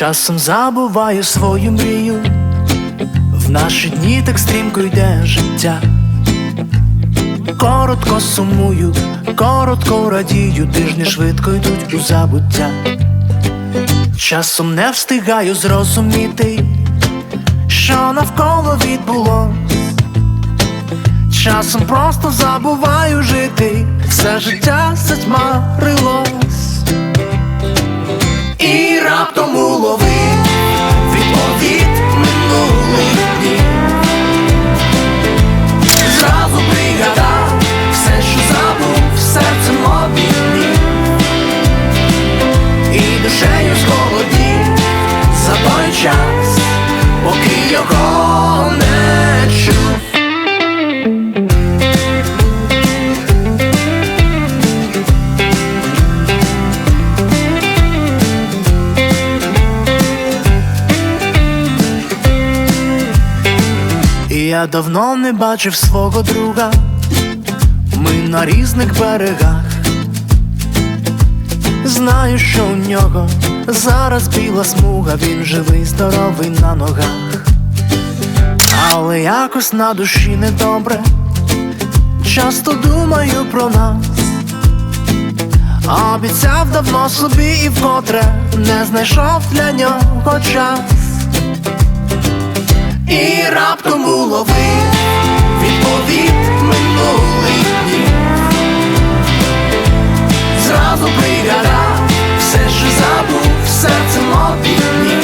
Часом забуваю свою мрію, в наші дні так стрімко йде життя. Коротко сумую, коротко радію, тижні швидко йдуть у забуття. Часом не встигаю зрозуміти, що навколо відбулось. Часом просто забуваю жити, все життя затьмарилось. І раптом уловив відповідь минулих днів. Зразу пригадав все, що забув, серцем обіймів. І душею зголоднів за той час, поки його не чув. Я давно не бачив свого друга, ми на різних берегах. Знаю, що у нього зараз біла смуга, він живий, здоровий на ногах. Але якось на душі недобре, часто думаю про нас. Обіцяв давно собі і вкотре не знайшов для нього час. І раптом уловив відповідь минулих днів. Зразу пригадав все, що забув, серцем обіймів.